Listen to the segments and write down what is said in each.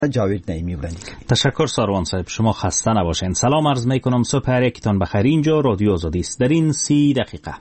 جاوید نعیمی بودند. تشکر ساروان صاحب، شما خسته نباشین. سلام عرض میکنم، صبح هر یکتان بخیر. اینجا رادیو آزادی است. در این 30 دقیقه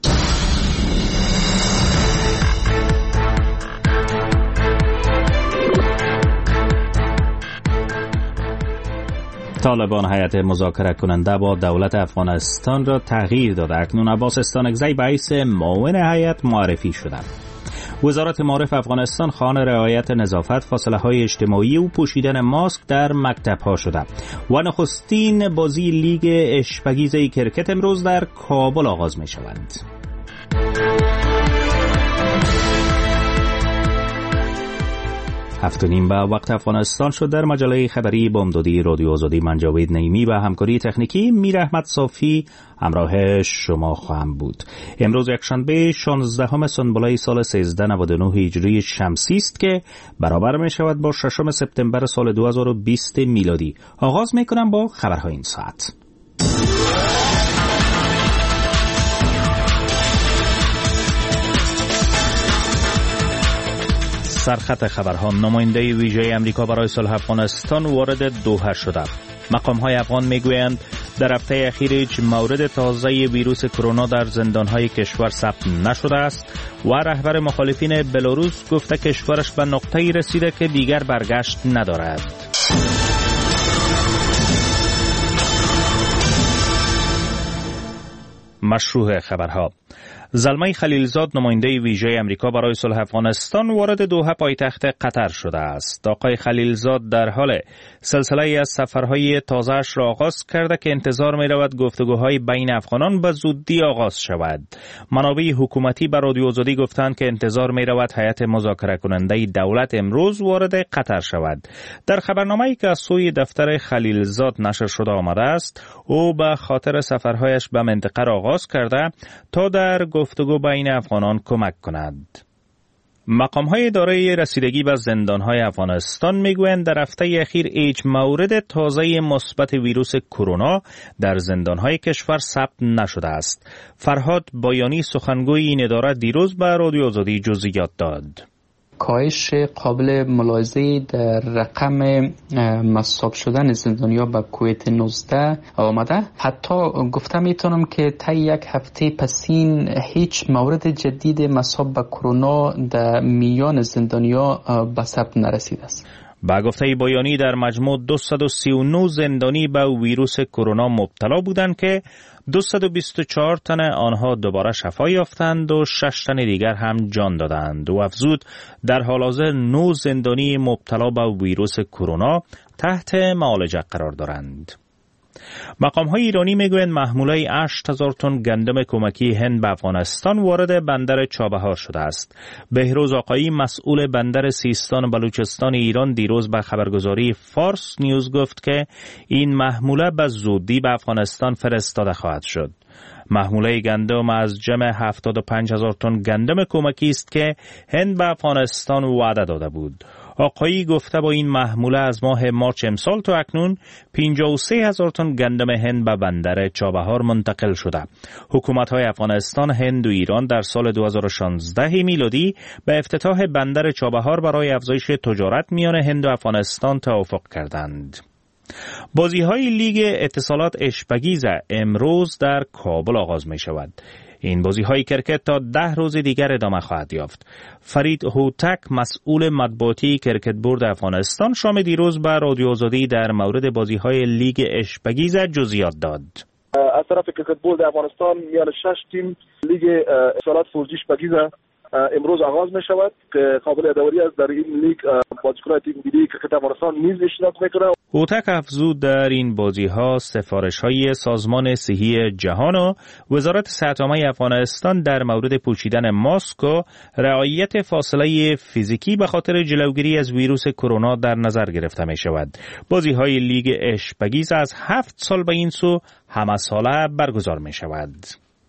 طالبان هیئت مذاکره کننده با دولت افغانستان را تغییر داده. اکنون عباس استانکزی به حیث معاون هیئت معرفی شده. وزارت معارف افغانستان خواهان رعایت نظافت، فاصله های اجتماعی و پوشیدن ماسک در مکتب ها شده. و نخستین بازی لیگ اشپگیزه کرکت امروز در کابل آغاز می شود. 7:30 به وقت افغانستان شد. در مجله خبری بامدادی رادیو آزادی من جاوید نعیمی و همکاری تکنیکی میر احمد صافی همراه شما خواهم بود. امروز یکشنبه 16 سنبله سال 1399 هجری شمسی است که برابر می شود با 6 سپتامبر سال 2020 میلادی. آغاز می کنم با خبرهای این ساعت. سرخط خبرها. نماینده ویژه امریکا برای صلح افغانستان وارد دوحه شده. مقام‌های افغان میگویند در هفته اخیر هیچ مورد تازه ویروس کرونا در زندان‌های کشور ثبت نشده است و رهبر مخالفین بلاروس گفته کشورش به نقطه‌ای رسیده که دیگر برگشت ندارد. مشروع خبرها. زلمه خلیلزاد نماینده ویژه امریکا برای صلح افغانستان وارد دوحه پایتخت قطر شده است. آقای خلیلزاد در حال سلسله از سفرهای تازه‌اش را آغاز کرده که انتظار می رود گفتگوهای بین افغانان به زودی آغاز شود. منابع حکومتی به رادیو آزادی گفتند که انتظار می رود هیئت مذاکره کننده دولت امروز وارد قطر شود. در خبرنامه‌ای که از سوی دفتر خلیلزاد نشر شده آمده است، او به خاطر سفرهایش به منطقه را آغاز کرده تا در گفتگو بین افغانان کمک کند. مقام‌های دارای رسیدگی به زندان‌های افغانستان میگویند در هفته اخیر هیچ مورد تازه مثبت ویروس کرونا در زندان‌های کشور ثبت نشده است. فرهاد بایانی سخنگوی این اداره دیروز به رادیو آزادی جزئیات داد. کاهش قابل ملاحظه‌ای در رقم مصاب شدن زندانیا به کووید 19 آمده. حتی گفته میتونم که تا یک هفته پسین هیچ مورد جدید مصاب به کرونا در میان زندانیا به ثبت نرسیده است. با گفته بایانی در مجموع 239 زندانی به ویروس کرونا مبتلا بودند که 224 تن آنها دوباره شفا یافتند و 6 تن دیگر هم جان دادند. و افزود در حال حاضر 9 زندانی مبتلا به ویروس کرونا تحت معالجه قرار دارند. مقام‌های ایرانی میگویند محموله 8000 تن گندم کمکی هند به افغانستان وارد بندر چابهار شده است. بهروز آقایی مسئول بندر سیستان و بلوچستان ایران دیروز به خبرگزاری فارس نیوز گفت که این محموله به زودی به افغانستان فرستاده خواهد شد. محموله گندم از جمع 75000 تن گندم کمکی است که هند به افغانستان وعده داده بود. آقایی گفته با این محموله از ماه مارچ امسال تا اکنون 53000 تن گندم هند به بندر چابهار منتقل شده. حکومت‌های افغانستان، هند و ایران در سال 2016 میلادی به افتتاح بندر چابهار برای افزایش تجارت میان هند و افغانستان توافق کردند. بازی‌های لیگ اتصالات اشپگیز امروز در کابل آغاز می شود. این بازی‌های کرکت تا 10 روز دیگر ادامه خواهد یافت. فرید هوتک مسئول مطبوعاتی کرکت بورد افغانستان شام دیروز به رادیو آزادی در مورد بازی‌های لیگ اشپگیز جزئیات داد. از طرف کرکت بورد افغانستان میان 6 تیم لیگ اتصالات فورجی اشپگیز امروز آغاز می شود که قابل یادآوری است در این لیگ بازیکنان تیم ملی کرکت افغانستان نیز اشتراک می‌کنند. هوتک افزود در این بازی‌ها سفارش‌های سازمان صحی جهان و وزارت صحت عامه افغانستان در مورد پوشیدن ماسک و رعایت فاصله فیزیکی به خاطر جلوگیری از ویروس کرونا در نظر گرفته می‌شود. بازی‌های لیگ اشپگیز از 7 سال به این سو همساله برگزار می‌شود.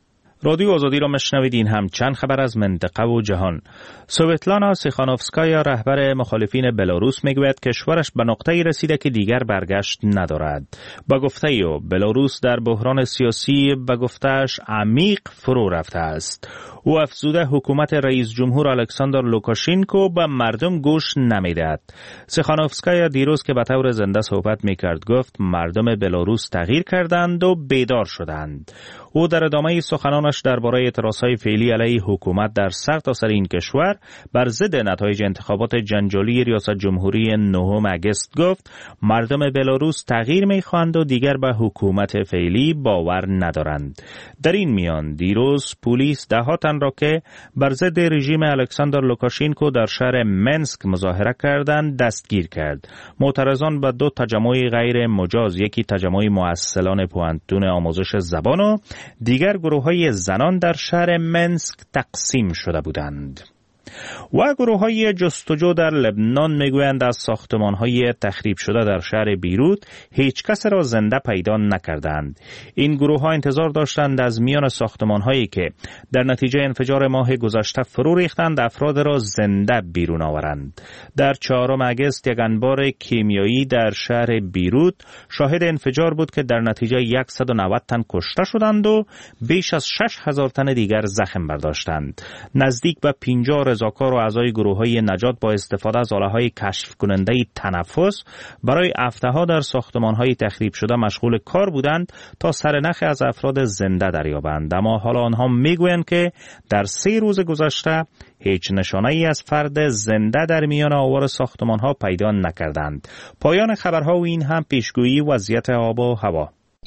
رادیو آزادی را مشنوید. این هم چند خبر از منطقه و جهان. سویتلانا سیخانوفسکایا رهبر مخالفین بلاروس میگوید کشورش به نقطه‌ای رسیده که دیگر برگشت ندارد. با گفته او بلاروس در بحران سیاسی به گفته‌اش عمیق فرو رفته است. او افزوده حکومت رئیس جمهور الکساندر لوکاشنکو به مردم گوش نمیدهد. سیخانوفسکایا دیروز که به طور زنده صحبت میکرد گفت مردم بلاروس تغییر کردند و بیدار شدند. او در ادامه سخنانش درباره اعتراضهای فعلی علیه حکومت در سرتاسر این کشور بر ضد نتایج انتخابات جنجالی ریاست جمهوری 9 اگست گفت مردم بلاروس تغییر می‌خواهند و دیگر به حکومت فعلی باور ندارند. در این میان دیروز پلیس ده‌ها تن را که بر ضد رژیم الکساندر لوکاشنکو در شهر منسک مظاهره کردند دستگیر کرد. معترضان به 2 تجمع غیر مجاز، یکی تجمع مؤسسان پوهنتون آموزش زبان و دیگر گروه‌های زنان در شهر منسک تقسیم شده بودند. و گروه‌های جستجو در لبنان میگویند از ساختمان‌های تخریب شده در شهر بیروت هیچ کس را زنده پیدا نکردند. این گروه‌ها انتظار داشتند از میان ساختمان‌هایی که در نتیجه انفجار ماه گذشته فرو ریختند افراد را زنده بیرون آورند. در 4 اگست یک انبار کیمیایی در شهر بیروت شاهد انفجار بود که در نتیجه 190 تن کشته شدند و بیش از 6000 تن دیگر زخم برداشتند. نزدیک به 50 رضاکار و اعضای گروه‌های نجات با استفاده از آله‌های کشف کننده تنفس برای هفته‌ها در ساختمان‌های تخریب شده مشغول کار بودند تا سرنخ از افراد زنده دریابند. اما حالا آنها میگویند که در 3 روز گذشته هیچ نشانه‌ای از فرد زنده در میان آوار ساختمان‌ها پیدا نکردند. پایان خبرها و این هم پیشگویی وضعیت آب و هوا.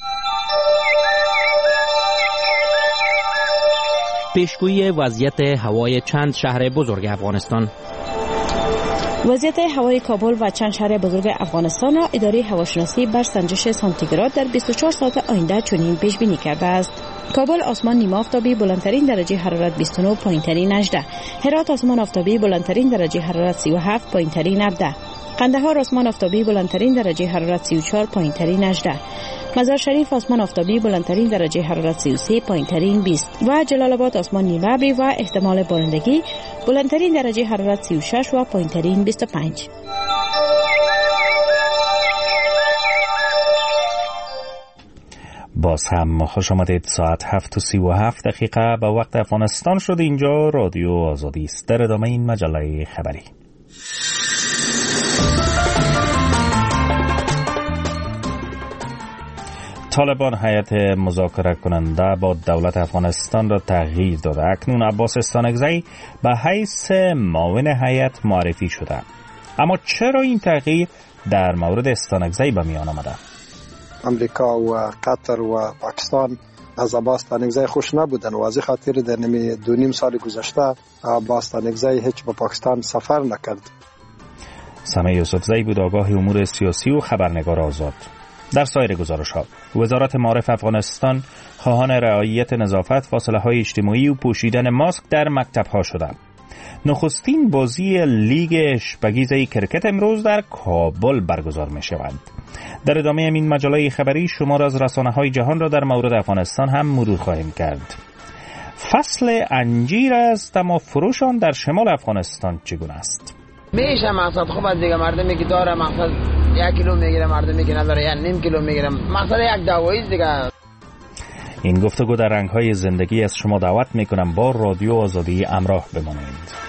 پیشگویی وضعیت هوای چند شهر بزرگ افغانستان. وضعیت هوای کابل و چند شهر بزرگ افغانستان را اداره هواشناسی بر سنجش سانتیگراد در 24 ساعت آینده چنین پیش بینی کرده است: کابل آسمان نیمه آفتابی بلندترین درجه حرارت 29، پایینترین 18. هرات آسمان آفتابی بلندترین درجه حرارت 37، پایینترین 17. قندهار آسمان آفتابی بلندترین درجه حرارت 34، پایینترین 18. مزار شریف آسمان آفتابی بلندترین درجه حرارت 33، پایینترین 20 و جلال آباد آسمان نیمه ابری و احتمال بارندگی بلندترین درجه حرارت 36 و پایینترین 25. باز هم خوش آمدید. ساعت 7:37 به وقت افغانستان شد. اینجا رادیو آزادی است. در ادامه این مجله خبری. طالبان هیئت مذاکره کننده با دولت افغانستان را تغییر داده. اکنون عباس استانکزی به حیث معاون هیئت معرفی شده. اما چرا این تغییر در مورد استانکزی به میان آمده؟ امریکا و قطر و پاکستان از عباس استانکزی خوش نبودن و از خاطر در 2.5 سال گذشته عباس استانکزی هیچ به پاکستان سفر نکرد. سمیع یوسفزی بود، آگاه امور سیاسی و خبرنگار آزاد. در سایر گزارش‌ها وزارت معارف افغانستان خواهان رعایت نظافت، فاصله‌های اجتماعی و پوشیدن ماسک در مکتب‌ها شده. نخستین بازی لیگ اشپگیزه کرکت امروز در کابل برگزار می‌شود. در ادامه این مجله خبری شمار از رسانه‌های جهان را در مورد افغانستان هم مرور خواهیم کرد. فصل انجیر است اما فروش آن در شمال افغانستان چگونه است؟ میشه مقصد خوب از دیگه مردمی که داره مقصد 1 کیلو میگیره، مردمی که نداره 1.5 کیلو میگیره، مقصد یک دوایی دیگه. این گفتگو در رنگ‌های زندگی از شما دعوت میکنم با رادیو آزادی همراه بمانید.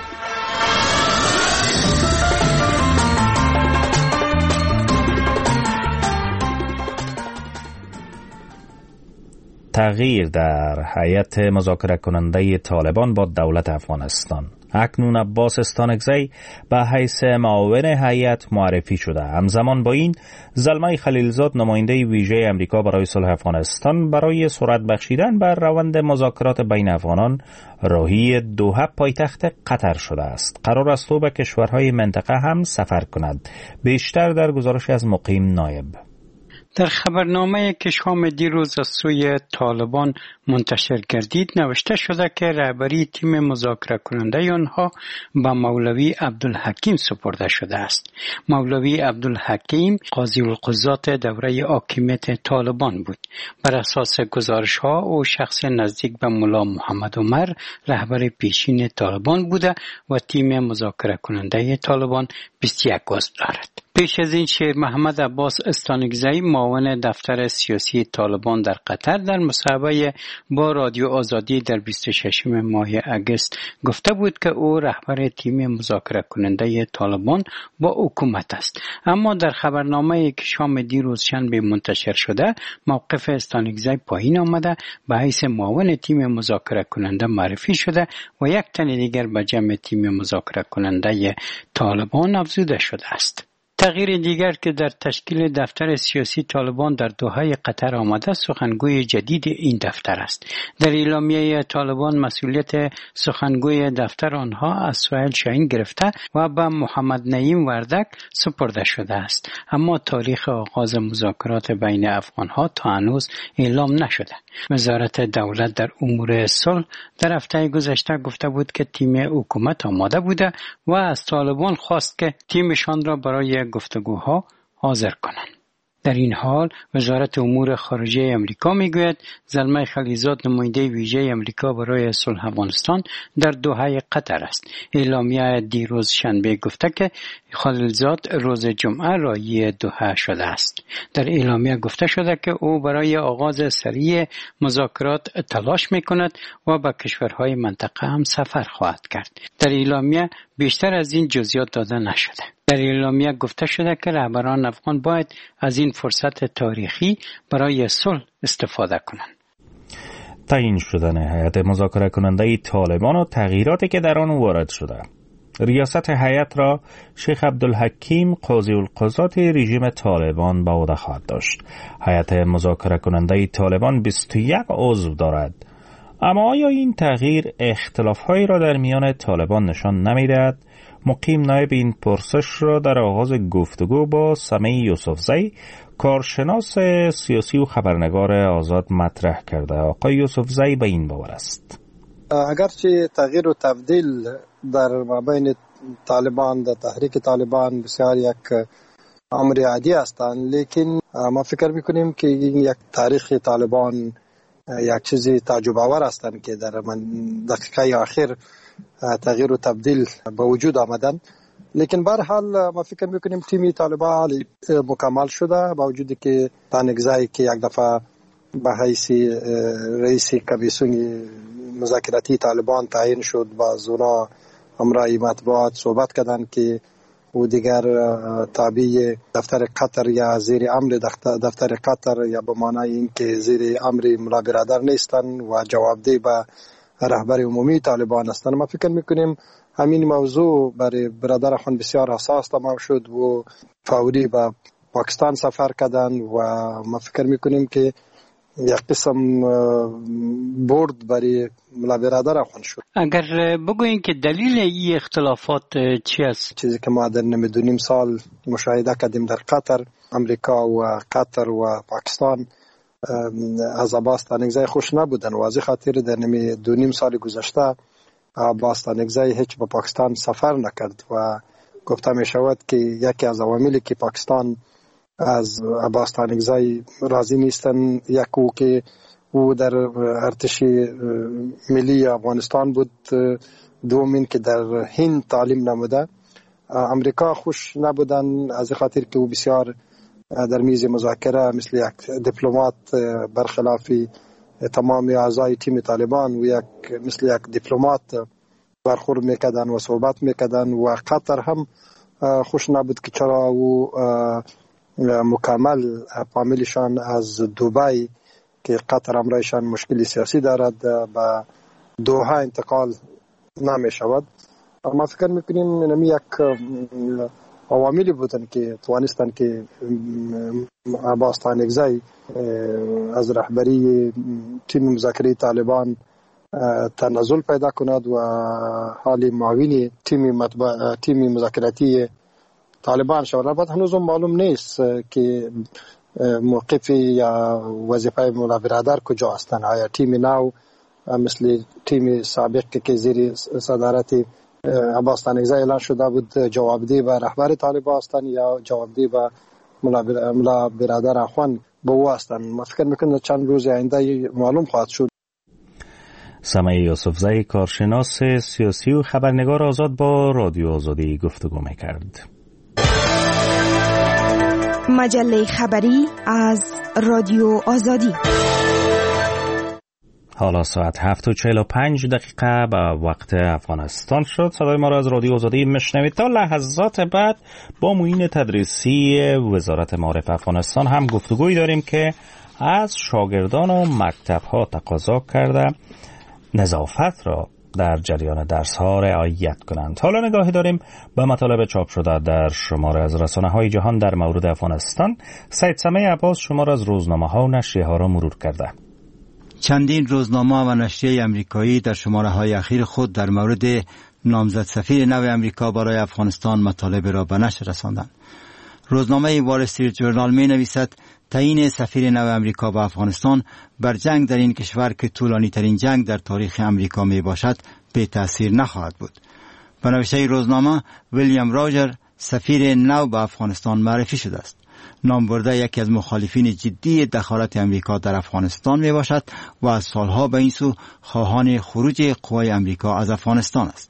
تغییر در هیئت مذاکره کننده طالبان با دولت افغانستان. اکنون عباس استانکزی به حیث معاون هیئت معرفی شده. همزمان با این زلمه خلیلزاد نماینده ویژه امریکا برای صلح افغانستان برای سرعت بخشیدن بر روند مذاکرات بین افغانان راهی دوحه پایتخت قطر شده است. قرار است او به کشورهای منطقه هم سفر کند. بیشتر در گزارش از مقیم نایب. در خبرنامه‌ای که شام دیروز از سوی طالبان منتشر گردید نوشته شده که رهبری تیم مذاکره کننده آنها به مولوی عبدالحکیم سپرده شده است. مولوی عبدالحکیم قاضی القضات دوره حاکمیت طالبان بود. بر اساس گزارش‌ها او شخص نزدیک به ملا محمد عمر رهبر پیشین طالبان بوده و تیم مذاکره کننده طالبان 21 عضو دارد. پیش از این شیر محمد عباس استانکزی معاون دفتر سیاسی طالبان در قطر در مصاحبه با رادیو آزادی در 26 ماه اگست گفته بود که او رهبر تیم مذاکره کننده طالبان با حکومت است. اما در خبرنامه‌ای که شام دیروز شنبه منتشر شده موقف استانکزی پایین آمده به حیث معاون تیم مذاکره کننده معرفی شده و یک تن دیگر به جمع تیم مذاکره کننده طالبان افزوده شده است. تغییر دیگر که در تشکیل دفتر سیاسی طالبان در دوحه قطر آمده سخنگوی جدید این دفتر است. در اعلامیه طالبان مسئولیت سخنگوی دفتر آنها از سهیل شاهین گرفته و به محمد نعیم وردک سپرده شده است. اما تاریخ آغاز مذاکرات بین افغانها تا هنوز اعلام نشده. وزارت دولت در امور صلح در هفته گذشته گفته بود که تیم حکومت آماده بوده و از طالبان خواست که تیمشان را برای گفتگوها حاضر کنند. در این حال وزارت امور خارجه امریکا میگوید زلمه خلیلزاد نماینده ویژه امریکا برای صلح افغانستان در دوحه قطر است. اعلامیه دیروز شنبه گفته که خلیلزاد روز جمعه راهی دوحه شده است. در اعلامیه گفته شده که او برای آغاز سریع مذاکرات تلاش میکند و به کشورهای منطقه هم سفر خواهد کرد. در اعلامیه بیشتر از این جزئیات داده نشده. در اعلامیه گفته شده که رهبران افغان باید از این فرصت تاریخی برای صلح استفاده کنند. تعیین شدن هیئت مذاکره کننده طالبان و تغییراتی که در آن وارد شده. ریاست هیئت را شیخ عبدالحکیم قاضی القضات رژیم طالبان به عهده خواهد داشت. هیئت مذاکره کننده طالبان 21 عضو دارد. اما آیا این تغییر اختلاف‌هایی را در میان طالبان نشان نمی‌دهد؟ مقیم نایب این پرسش را در آغاز گفتگو با سمیع یوسفزی کارشناس سیاسی و خبرنگار آزاد مطرح کرده. آقای یوسفزی به این باور است: اگرچه تغییر و تبدیل در مابین طالبان در تحریک طالبان بسیار یک امر عادی هستند، لیکن ما فکر میکنیم که این یک تاریخ طالبان یک چیزی تعجب آور هستند که در دقیقه آخر تغییر و تبدیل به وجود آمدن. لیکن به هر حال ما فکر میکنیم تیم طالبان مکمل شده با وجودی که استانکزی که یک دفعه به حیث رئیس کمیسیون مذاکراتی طالبان تعیین شد با زونا همراه مطبوعات صحبت کردند که او دیگر تابع دفتر قطر یا زیر امر دفتر قطر یا به معنای اینکه زیر امر ملا برادر نیستند و جوابدهی به رهبر عمومی طالبان هستند. ما فکر میکنیم همین موضوع برای برادر خون بسیار حساس تمام شد و فوری به پاکستان سفر کردند و ما فکر میکنیم که یک قسم برد برای ملا برادر خون شد. اگر بگوییم که دلیل این اختلافات چی است؟ چیزی که ما در نیم سال مشاهده کردیم در قطر، امریکا و قطر و پاکستان از عباس استانکزی خوش نبودن و از خاطر در نیم سال گذشته عباس استانکزی هیچ به پاکستان سفر نکرد و گفته می شود که یکی از عواملی که پاکستان از عباس استانکزی راضی نیستن یک او که او در ارتش ملی افغانستان بود، دومین که در هند تعلیم نموده. امریکا خوش نبودن از خاطر که او بسیار در میز مذاکره مثل یک دیپلمات برخلاف تمام اعضای تیم طالبان و مثل یک دیپلمات برخورد میکردن و صحبت میکردن و قطر هم خوش نبود که چرا او مکمل فامیلشان از دبی که قطر امرایشان مشکلی سیاسی دارد به دوحه انتقال نمی شود. ما فکر میکنیم این یک عواملی بودن که توانستن که عباس استانکزی از رهبری تیم مذاکره طالبان تنزل پیدا کند و حال معاون تیم مذاکراتی طالبان شود. البته هنوز معلوم نیست که موقف یا وظیفه مولا برادر کجا هستند؟ آیا تیم نو مثل تیم سابق که زیر صدارت عباس تانکزی اعلان شده بود جوابدهی به رهبر طالبان هستند یا جوابدهی به مولا برادر اخوان به او هستند؟ ما فکر میکنم چند روز آینده معلوم خواهد شد. سمیع یوسفزی کارشناس سیاسی و خبرنگار آزاد با رادیو آزادی گفتگو میکرد. مجله خبری از رادیو آزادی. حالا ساعت 7:45 به وقت افغانستان شد. صدای ما را از رادیو آزادی میشنوید. تا لحظات بعد با معین تدریسی وزارت معارف افغانستان هم گفتگوی داریم که از شاگردان و مکتب‌ها تقاضا کرده نظافت را در جریان درس‌ها رعایت کنند. حالا نگاهی داریم به مطالب چاپ شده در شماره از رسانه‌های جهان در مورد افغانستان. سید سمیع عباس شماره از روزنامه‌ها و نشریه‌ها را مرور کرده. چندین روزنامه و نشریه امریکایی در شماره‌های اخیر خود در مورد نامزد سفیر نو امریکا برای افغانستان مطالب را به نشر رساندند. روزنامه وال استریت جورنال می‌نویسد تعیین سفیر نو امریکا به افغانستان بر جنگ در این کشور که طولانی ترین جنگ در تاریخ امریکا می باشد بی تأثیر نخواهد بود. به نوشته روزنامه ویلیام راجر سفیر نو به افغانستان معرفی شده است. نام برده یکی از مخالفین جدی دخالت امریکا در افغانستان می باشد و از سالها به این سو خواهان خروج قوای امریکا از افغانستان است.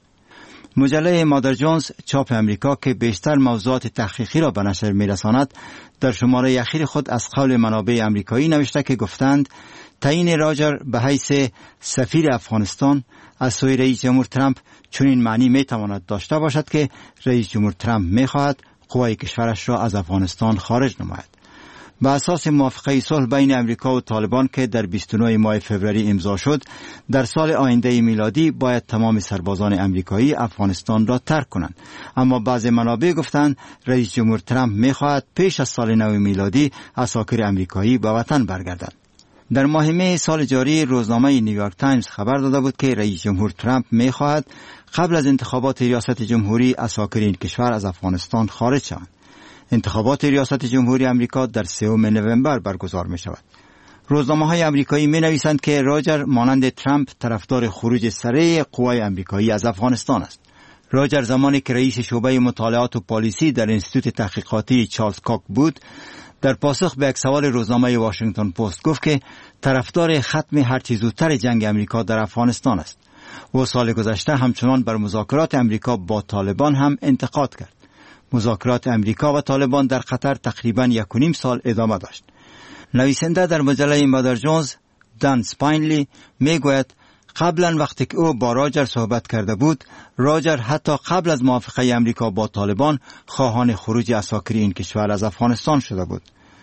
مجله مادر جونز چاپ امریکا که بیشتر موضوعات تحقیقی را به نشر می‌رساند در شماره اخیر خود از قول منابع امریکایی نوشته که گفتند تعیین راجر به حیث سفیر افغانستان از سوی رئیس جمهور ترامپ چنین معنی می‌تواند داشته باشد که رئیس جمهور ترامپ می‌خواهد قوای کشورش را از افغانستان خارج نماید. به اساس موافقه صلح بین امریکا و طالبان که در 29 ماه فوریه امضا شد، در سال آینده میلادی باید تمام سربازان امریکایی افغانستان را ترک کنند. اما بعضی منابع گفتند رئیس جمهور ترامپ می‌خواهد پیش از سال نو میلادی عساکر امریکایی به وطن برگردند. در ماه می سال جاری روزنامه نیویورک تایمز خبر داده بود که رئیس جمهور ترامپ می‌خواهد قبل از انتخابات ریاست جمهوری عساکر این کشور از افغانستان خارج شوند. انتخابات ریاست جمهوری امریکا در 3 نوامبر برگزار می شود. روزنامه‌های امریکایی می نویسند که راجر مانند ترامپ طرفدار خروج سریع قوای امریکایی از افغانستان است. راجر زمانی که رئیس شعبه مطالعات و پالیسی در انستیتوت تحقیقاتی چارلز کاک بود، در پاسخ به یک سوال روزنامه واشنگتن پست گفت که طرفدار ختم هرچه زودتر جنگ امریکا در افغانستان است. و سال گذشته همچنان بر مذاکرات امریکا با طالبان هم انتقاد کرد. مذاکرات امریکا و طالبان در قطر تقریباً 1.5 سال ادامه داشت. نویسنده در مجله مادر جونز دان سپاینلی میگوید قبلا وقتی که او با راجر صحبت کرده بود، راجر حتی قبل از موافقه امریکا با طالبان خواهان خروج عساکر این کشور از افغانستان شده بود.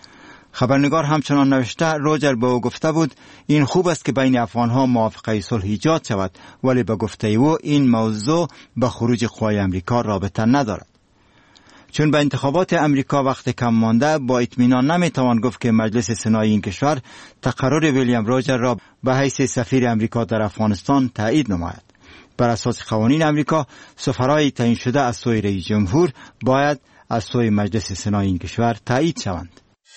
خبرنگار همچنان نوشته راجر به او گفته بود این خوب است که بین افغانها موافقه صلح ایجاد شود، ولی به گفته او این موضوع به خروج قوای امریکا رابطه ندارد. چون به انتخابات امریکا وقت کم مانده، با اطمینان نمیتوان گفت که مجلس سنای این کشور تقرر ویلیام راجر را به حیث سفیر امریکا در افغانستان تایید نماید. بر اساس قوانین امریکا، سفرای تعیین شده از سوی رئیس جمهور باید از سوی مجلس سنای این کشور تایید شوند.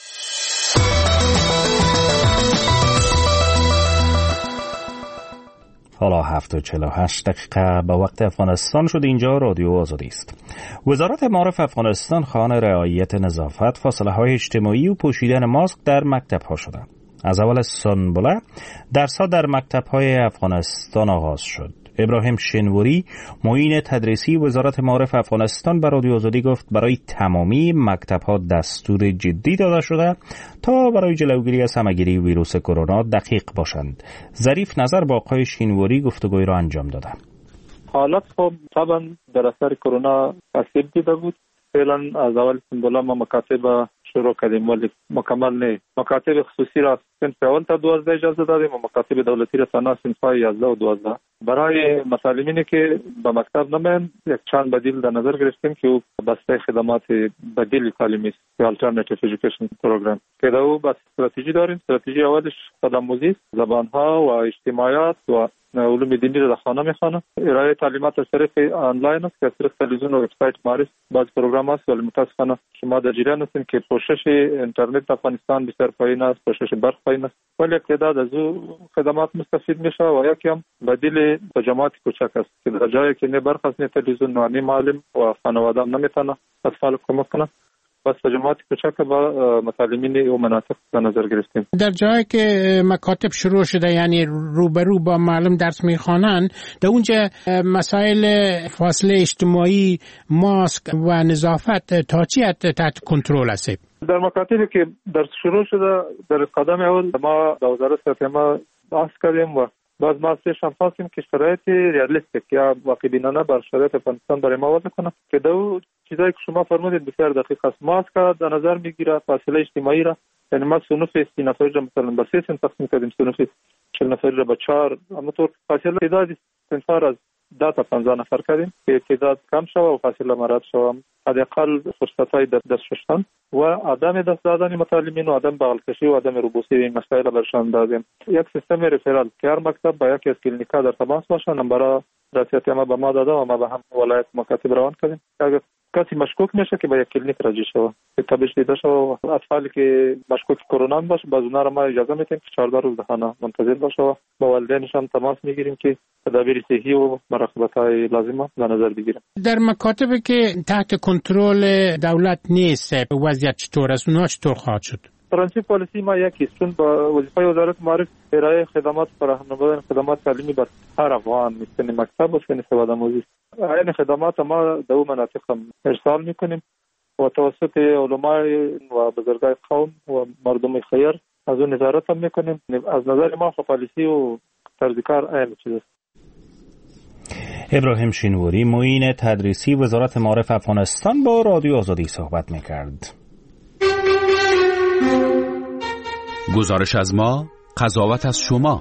حالا 7:48 به وقت افغانستان شد. اینجا رادیو آزادی است. وزارت معارف افغانستان خواهان رعایت نظافت، فاصله‌های اجتماعی و پوشیدن ماسک در مکتب‌ها شده. از اول سنبله درس‌ها در مکتب‌های افغانستان آغاز شد. ابراهیم شنوری معین تدریسی وزارت معارف افغانستان به رادیو آزادی گفت برای تمامی مکتب‌ها دستور جدی داده شده تا برای جلوگیری از همه‌گیری ویروس کرونا دقیق باشند. ظریف نظر با آقای شنوری گفتگوی را انجام داده. حالت خب طبعا در اثر کرونا تاثیر دیده بود. فعلا از اول سنبله ما مکاتب شروع کردیم ولی مکمل نه. مکاتب خصوصی را صنف اول تا 12 اجازه دادیم و مکاتب دولتی را تنها صنف‌های 11 و 12. برای مسالمینی که به مکتب نمیان یک چند بدیل در نظر گرفتیم که او بسته خدمات بدیل تعلیمی است که Alternative Education Program که او بس استراتژی داریم. استراتژی اولش تلموزی، زبانها و اجتماعیات و علوم دینی را در خانه میخوانه. ارائه تعلیمات از طریق آنلاین است که از طریق تلویزیون و وبسایت معرف بعض پروگرام است، ولی متاسفانه شما در جریان هستین که پوشش اینترنت در افغانستان بسیار پایین است، پوشش برق پایین است، ولی یک تعداد از او خدمات مستفید میشه و یکی هم بدیل جماعت کوچک است که در جایی که نه برق است نه تلویزیون و نه معلم و خانواده نمیتونه اطفال کمک کنه، بس جماعت کوچک با متعلمین و مناطق در نظر گرفتیم. در جایی که مکاتب شروع شده، یعنی روبرو با معلم درس میخوانن، در اونجا مسائل فاصله اجتماعی، ماسک و نظافت تا چی تحت کنترل است؟ در مکاتبی که درس شروع شده در قدم اول ما در وزارت صحت ما بحث کردیم و باز ما هم خواستیم که شرایط ریالیستیک یا واقع بینانه بر شرایط افغانستان برای ما وضع کنه که دو چیزایی که شما فرمودید بسیار دقیق است. ماسک در نظر میگیره، فاصله اجتماعی را، یعنی ما صنوف 30 نفری را مثلا به 3 صنف تقسیم کردیم، صنوف 40 نفری را به 4، اما طور فاصله تعداد صنف‌ها را از 10 تا 15 نفر کردیم که تعداد کم شود و فاصله مراد شود، حداقل فرصت‌های دست شستن و عدم دست دادن متعلمین و عدم بغل‌کشی و عدم روبوسی این مسائل برشان دادیم. یک سیستم رفرال که هر مکتب با یکی از کلینیک‌ها در تماس باشه، نمبر رسیت ما به ما داده و ما به هم ولایت مکاتب روان کردیم. اگر کسی مشکوک میشه که به یک کلینیک راجع شود، تبش دیده شود، اطفالی که مشکوک کرونا باشه باز اونها را ما اجازه میدیم که 14 روز در خانه منتظر باشه و با والدینشان تماس میگیریم که تدابیر صحی و مراقبت‌های لازمه در نظر بگیریم. در مکاتبی که تحت کنترل دولت نیست وضعیت چطور است؟ اونها چطور خواهد شد؟ پرنسیپ پالیسی ما یکی چون با وظیفه وزارت معارف ارائه خدمات فراهم نمودن خدمات تعلیمی بر هر افغان مثل مکتب و سن سواد آموزی، این خدمات ما در اون مناطق هم ارسال میکنیم و توسط علمای و بزرگای قوم و مردم خیر از اون نظارت هم میکنیم. از نظر ما پالیسی و طرز کار این چیز است. ابراهیم شینوری معین تدریسی وزارت معارف افغانستان با رادیو آزادی صحبت میکرد. گزارش از ما، قضاوت از شما.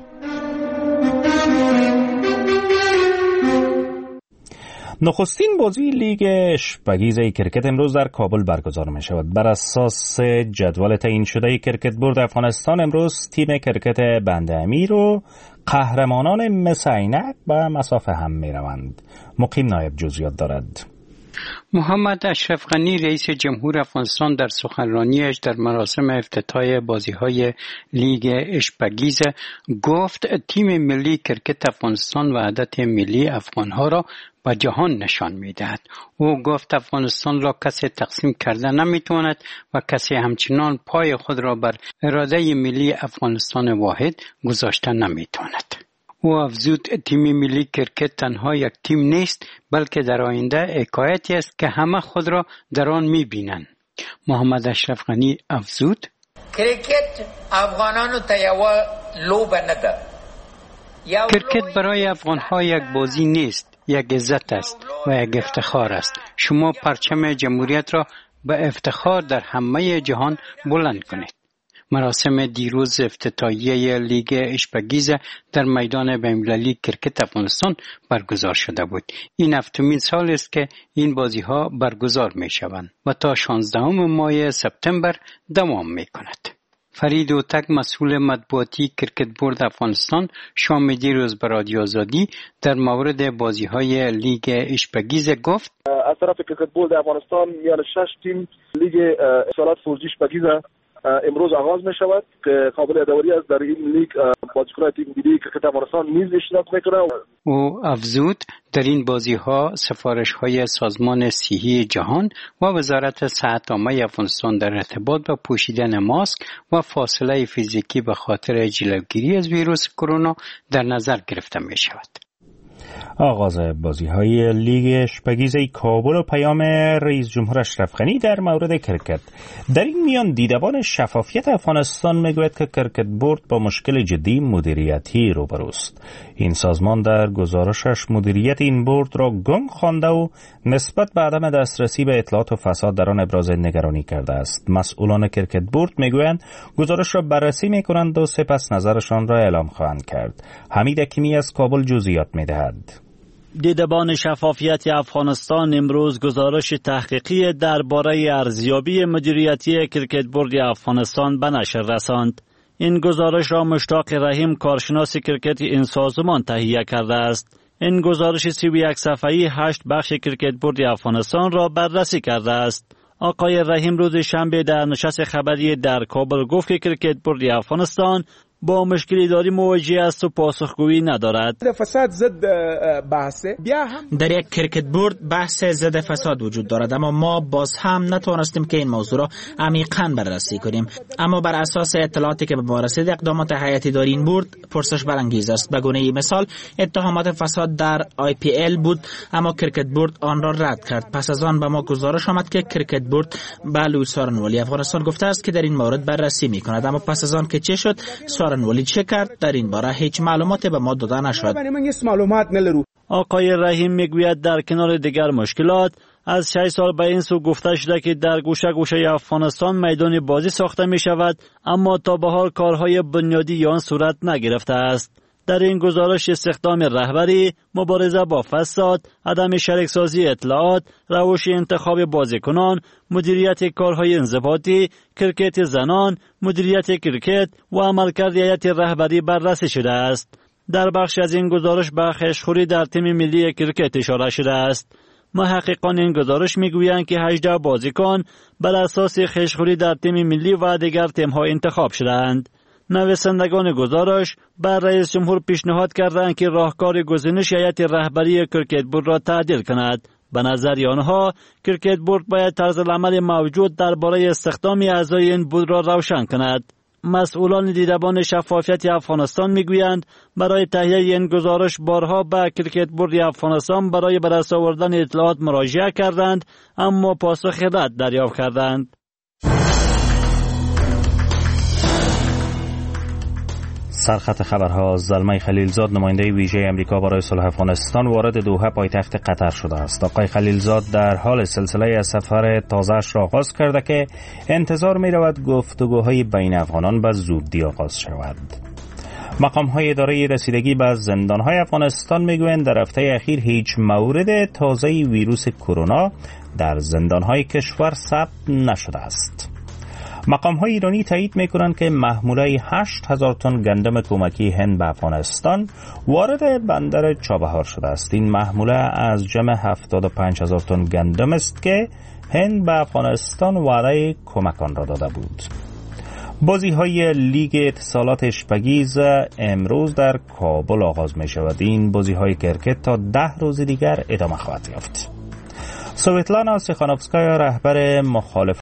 نخستین بازی لیگ اشپگیز کرکت امروز در کابل برگزار می شود. بر اساس جدول تعیین شده کرکت بورد افغانستان امروز تیم کرکت بند امیر و قهرمانان مس عینک به مسافه هم می روند. مقیم نایب جزئیات دارد. محمد اشرف غنی رئیس جمهور افغانستان در سخنرانیش در مراسم افتتاحیه بازی‌های لیگ اشپگیز گفت تیم ملی کرکت افغانستان وحدت ملی افغان‌ها را به جهان نشان می‌دهد. او گفت افغانستان را کسی تقسیم کرده نمی‌تواند و کسی همچنان پای خود را بر اراده ملی افغانستان واحد گذاشته نمی‌تواند. او افزود تیم ملی کرکت تنها یک تیم نیست بلکه در آینده حکایتی است که همه خود را در آن می‌بینند. محمد اشرف غنی افزود کرکت افغانانو ته یو لوبه نه ده. کرکت برای افغان‌ها یک بازی نیست، یک عزت است و یک افتخار است. شما پرچم جمهوریت را به افتخار در همه جهان بلند کنید. مراسم دیروز افتتاحیه لیگ اشپگیز در میدان بین‌المللی کرکت افغانستان برگزار شده بود. این هفتمین سال است که این بازی‌ها برگزار می‌شوند و تا 16 ماه سپتامبر دوام می‌کند. فرید اوتک مسئول مطبوعاتی کرکت بورد افغانستان شام دیروز به رادیو آزادی در مورد بازی‌های لیگ اشپگیز گفت از طرف کرکت بورد افغانستان میان 6 تیم لیگ اصالات فرجی اشپگیز امروز آغاز می شود که قابل یادآوری است در این لیگ بازیکنان تیم ملی کرکت افغانستان نیز اشتراک میکنه. او افزود در این بازی‌ها سفارش‌های سازمان صحی جهان و وزارت صحت عامه افغانستان در ارتباط با پوشیدن ماسک و فاصله فیزیکی به خاطر جلوگیری از ویروس کرونا در نظر گرفته می شود. آغاز بازی‌های لیگ اشپگیز کابل و پیام رئیس جمهور اشرف غنی در مورد کرکت. در این میان دیدبان شفافیت افغانستان میگوید که کرکت بورد با مشکل جدی مدیریتی روبروست. این سازمان در گزارشش مدیریت این بورد را گنگ خوانده و نسبت به عدم دسترسی به اطلاعات و فساد در آن ابراز نگرانی کرده است. مسئولان کرکت بورد میگویند گزارش را بررسی میکنند و سپس نظرشان را اعلام خواهند کرد. حمید حکیمی از کابل جزئیات میدهد. دیدبان شفافیت افغانستان امروز گزارش تحقیقی درباره ارزیابی مدیریتی کرکت بورد افغانستان به نشر رساند. این گزارش را مشتاق رحیم کارشناس کرکت این سازمان تهیه کرده است. این گزارش 31 صفحه‌ای 8 بخش کرکت بورد افغانستان را بررسی کرده است. آقای رحیم روز شنبه در نشست خبری در کابل گفت که کرکت بورد افغانستان با مشکل اداری مواجه است و پاسخگویی ندارد. فساد ضد بحثه. در یک کرکت بورد بحث ضد فساد وجود دارد، اما ما باز هم نتوانستیم که این موضوع را عمیقاً بررسی کنیم. اما بر اساس اطلاعاتی که به ما رسید اقدامات هیئت اداری این بورد پرسش برانگیز است. به گونه مثال اتهامات فساد در IPL بود، اما کرکت بورد آن را رد کرد. پس از آن به ما گزارش آمد که کرکت بورد بلوی سارنوالی افغانستان گفته است که در این مورد بررسی می‌کند، اما پس از آن که چه شد، سارنوالی چه کرد، در این باره هیچ معلوماتی به ما داده نشد. آقای رحیم میگوید در کنار دیگر مشکلات از 6 سال به این سو گفته شده که در گوشه گوشه افغانستان میدان بازی ساخته می شود، اما تا به حال کارهای بنیادی آن صورت نگرفته است. در این گزارش استخدام رهبری، مبارزه با فساد، عدم شریکسازی اطلاعات، روش انتخاب بازیکنان، مدیریت کارهای انضباطی، کرکت زنان، مدیریت کرکت و عملکرد هیئت رهبری بررسی شده است. در بخش از این گزارش به خشخوری در تیم ملی کرکت اشاره شده است. محققان این گزارش میگویند که 18 بازیکن بر اساس خشخوری در تیم ملی و دیگر تیم‌ها انتخاب شدند. نویسندگان گزارش بر رئیس جمهور پیشنهاد کردند که راهکار گزینش هیئت رهبری کرکت بورد را تعدیل کند. به نظر آنها کرکت بورد باید طرز العمل موجود درباره استخدام اعضای این بورد را روشن کند. مسئولان دیدبان شفافیت افغانستان میگویند برای تهیه این گزارش بارها به کرکت بورد افغانستان برای به دست آوردن اطلاعات مراجعه کردند، اما پاسخ رد دریافت کردند. سرخط خبرها. زلمه خلیلزاد نماینده ویژه امریکا برای صلح افغانستان وارد دوحه پایتخت قطر شده است. آقای خلیلزاد در حال سلسله از سفر تازه‌اش را آغاز کرده که انتظار می رود گفتگوهای بین افغانان به زودی آغاز شود. مقام‌های اداره رسیدگی به زندان‌های افغانستان می‌گویند در هفته اخیر هیچ مورد تازه ویروس کرونا در زندان‌های کشور ثبت نشده است. مقام‌های ایرانی تایید می‌کنند که محموله 8000 تن گندم کمکی هند به افغانستان وارد بندر چابهار شده است. این محموله از جمع 75000 تن گندم است که هند به افغانستان وعده کمک آن را داده بود. بازی‌های لیگ اتصالات اشپگیز امروز در کابل آغاز می‌شود. این بازی‌های کرکت تا 10 روز دیگر ادامه خواهد یافت. سویتلانا سیخانوفسکایا رهبر مخالف